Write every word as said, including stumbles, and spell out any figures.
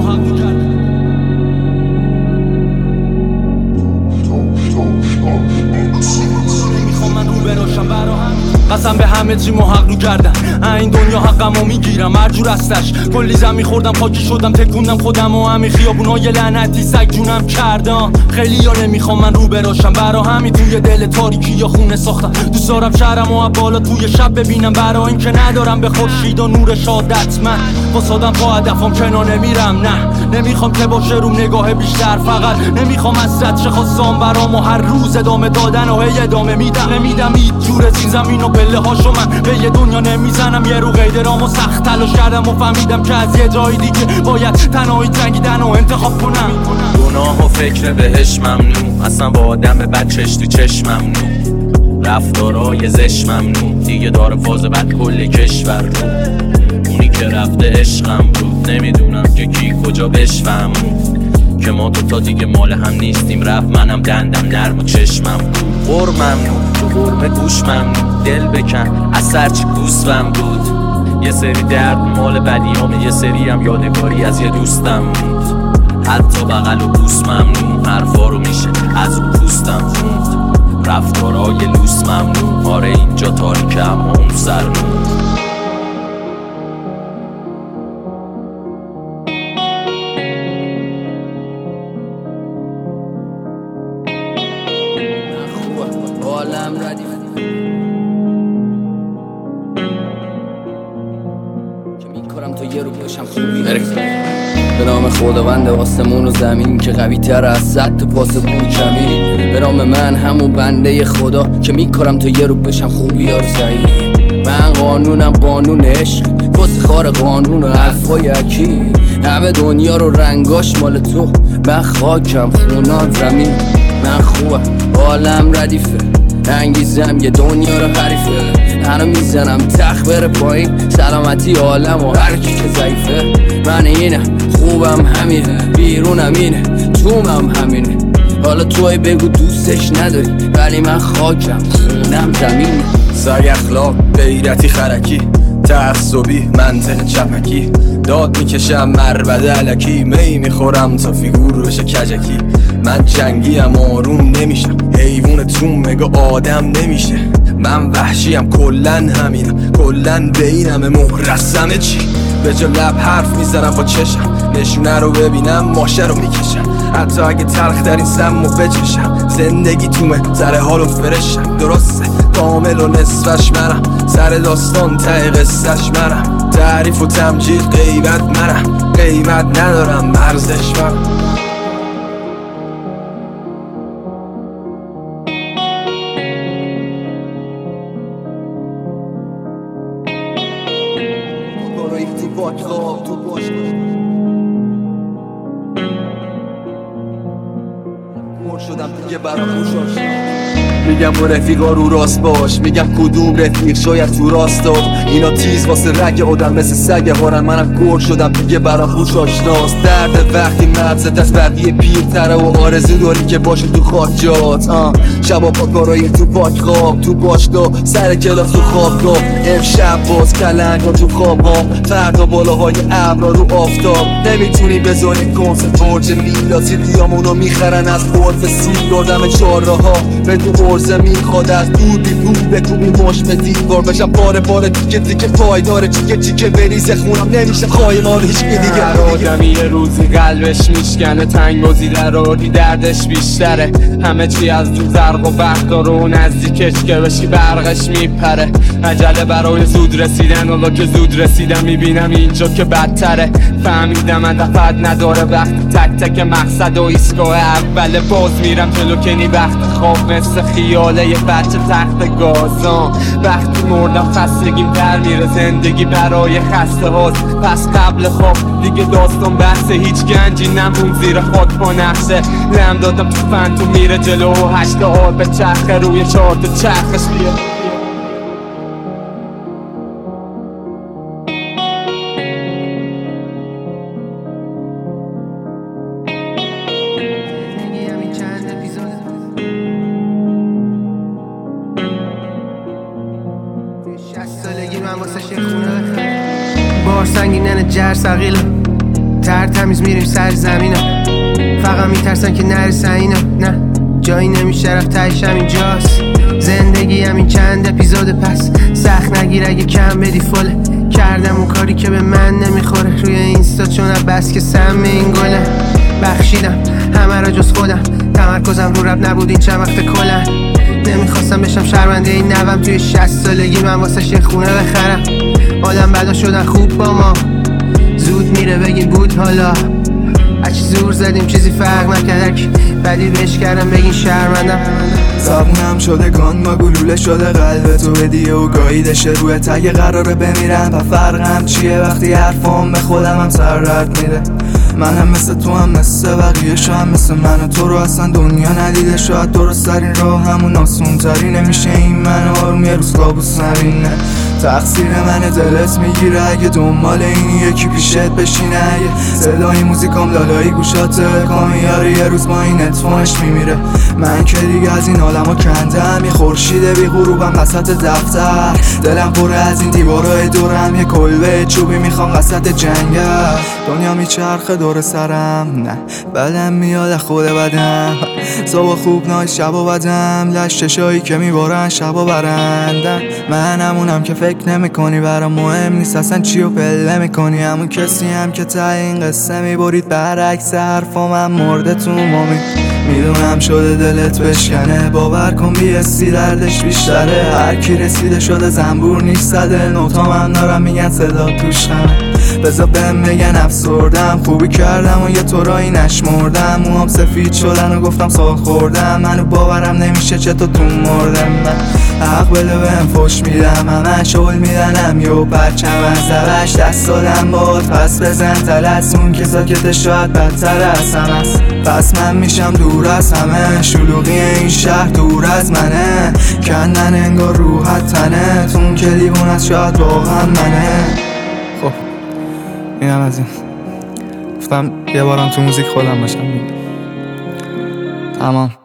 حق میکردن. نمیخوام من رو براشم برا هم قسم به همه چی محق رو کردن. این دنیا حقمو میگیرم مرجور هستش. کلی زمین خوردم خاکی شدم تکوندم خودم و همین خیابونای لعنتی سگ جونم کردم. خیلی یا نمیخوام من رو براشم برا همین توی دل تاریکی یا خونه ساختم. دوست دارم شهرم و بالا توی شب ببینم برا این که ندارم به خورشید و نور شادت. من واسادم با هدفم کنار نمیرم نه نمیخوام که باشه روم نگاه بیشتر. فقط نمیخوام حسرت شه خواستم برام و هر روز ادامه دادن و هی ادامه میدم. نمیدم هیچ جور زین زمین و پله هاشو من به یه دنیا نمیزنم. یه رو قیدرام و سخت تلاش کردم و فهمیدم که از یه جای دیگه باید تنهایی جنگیدن و انتخاب کنم. گناه و فکر بهش ممنوع اصلا با آدم بد چش تو چشم ممنوع. رفتارای زش ممنوع دیگه داره فاز بد کل کشور رو. اونی که رفته عشقم بود نمیدونم که کی کجا بشفهمون که ما دوتا دیگه مال هم نیستیم. رفت منم دندم نرم و چشمم غور ممنون تو غرمه گوش ممنون. دل بکن از سرچی گوسفم بود. یه سری درد مال بدیامه یه سری هم یادگاری از یه دوستم بود. حتی بغل و بوس ممنون حرفا رو میشه از اون پوستم خوند. رفتارای لوس ممنون آره اینجا تاریکه اما اون سرمون. عالم ردیف که میکنم تا یه رو باشم خوبی نرسم. به نام خداوند آسمون و زمین که قوی تر از صد تا پاس بود کمین. به نام من همون بنده خدا که میکنم تا یه رو باشم خوبی یار سعید. من قانونم قانون عشق واسه خار قانون و حرفای اکی. همه دنیا رو رنگاش مال تو من خاکم خونان زمین. من خوبم عالم ردیفه انگیزم یه دنیا رو حریفه. هنو میزنم تخت بره پایین سلامتی عالم و هر کی که ضعیفه. من اینم خوبم همینه بیرونم اینه تومم همینه. حالا توی بگو دوستش نداری ولی من خاکم خونم زمین. سگ اخلاق غیرتی خرکی تعصبی منطق چپکی. داد میکشم مربده علکی می میخورم تا فیگور بشه کجکی. من جنگیم آروم نمیشم حیوان تو مگه آدم نمیشه. من وحشیم کلن همینم کلن بینم محرسمه چی. به جا لب حرف میزنم با چشم نشونه رو ببینم ماشه رو میکشم. حتی اگه تلخ در این سم رو بچشم زندگی تومه سر حال و فرشم. درسته کامل و نصفش منم سر داستان ته قصهش منم. تعریف و تمجید غیبت منم قیمت ندارم مرزش منم. تو باک خواب تو باش مر شدم دیگه برا خوشاش. میگم با رفیقا رو راست باش میگم کدوم رفیق شاید تو راستاد. اینا تیز واسه رگ آدم مثل سگه هارن. منم گور شدم دیگه برا خوش آشناست. درد وقتی مغزت از بقیه پیرتره و آرزو داری که باشه تو خاک جات. شبا با کارایی تو پاک خواب تو باشگاه سر کلاس تو خوابگاه. امشب باز کلنگا تو خواب ها فردا بالاهای ابرا رو آفتاب. نمیتونی بذاری کنسرت برج میلاسی دیامونو میخرن از قرف سیر آدم چهارراه ها. به تو عرضه میخواد از دور بی بود بکوبی ماش به دیوار بشم پاره پاره تیکه تیکه پایداره چیکه چیکه بریزه خونم نمیشه خواهی مال هیچ دیگه. هر آدمی یه روزی قلبش میشکنه تنگ و زیراراری دردش بیشتره. همه چی از دو زرق و برق داره و نزدیکش که بشی برقش میپره. عجله برای زود رسیدن حالا که زود رسیدم میبینم اینجا که بدتره. فهمیدم هدفت نداره وقتی تک تک مقصد و ایستگاه اول باز میرم جلو کنی وقت خواب مثل خیاله یه بچه تحت گازان. وقتی مردم خستگیم در میره زندگی برای خسته هاست. پس قبل خواب دیگه داستان بحثه هیچ گنجی نمون زیر خاک با نقشه. لم دادم تو فن تو میره جلو و هشت آر به چرخه روی چهار تا چرخش بیه. بار سنگینن جر سقیل تر تمیز میریم سر زمینم، فقط میترسن که نرسن اینا. نه جایی نمیشه رفت، تهش همینجاست. زندگی همین چند اپیزود پس، سخت نگیر اگه کم بدی فله. کردم اون کاری که به من نمیخوره روی اینستا، چون بس که سم این گله. بخشیدم همه را جز خودم، تمرکزم رو رب نبود این چند وقت کلن. نمیخواستم بشم شرمنده این نوم، توی شصت سالگی من واسه یه خونه بخرم. آدم بدا شدن خوب با ما، زود میره بگین بود حالا. هرچی زور زدیم چیزی فرق نکرد، بدی بهش کردم بگین شرمندم. زبونم شده گان با گلوله شده قلب تو هدیه و گاییدشه روی تگ قراره بمیرم. و فرقم چیه وقتی حرفام به خودم هم سر رد میده. من هم مثل تو هم مثل بقیه شو هم مثل من و تو رو اصلا دنیا ندیده. شاید درست ترین راه همون آسون تری نمیشه این من آروم یه روز کابوس نبینه. تقصیر منه دلت میگیره اگه دنبال اینی یکی پیشت بشینه. اگه صدای موزیکام لالایی گوشاته کامیاره یه روز با این اتفاقش میمیره. من که دیگه از این عالمو کندم، یه خورشید بی غروبم وسط دفتر. دلم پره از این دیوارای دورم، یه کلبه چوبی میخوام وسط جنگل. دنیا میچرخه دور سرم، نه بدم میاد خود بدم. صبح خوب نای شبا بدم، لش چشایی که میبارن شبا برندم. من همونم که فکر نمی کنی برام مهم نیست اصلا چی و پله میکنی. همون کسی هم که تا این قصه میبرید برعکس حرفا من مرده تو مامی. میدونم شده دلت بشکنه، باور کن بیستی دردش بیشتره. هر کی رسیده شده زنبور نیست زده، نوتام هم دارم میگن صدا توش خمه. بذار بهم بگن افسردم، خوبی کردم و یه طورایی نشمردم. موام سفید شدن و گفتم سال خوردم، منو باورم نمیشه چطور تو مردم. من حق بده بهم فش میدم، همه شغل میدنم یو پرچم از دوش دست دادم باد. پس بزن تلسون که ساکت شاید بدتر از هم است. پس من میشم دور از همه، شلوغی این شهر دور از منه. کندن انگار روحت تنه، تون که دیوون از شاید واقعا منه. خب اینم از این. گفتم یه بارم تو موزیک خودم باشم. تمام.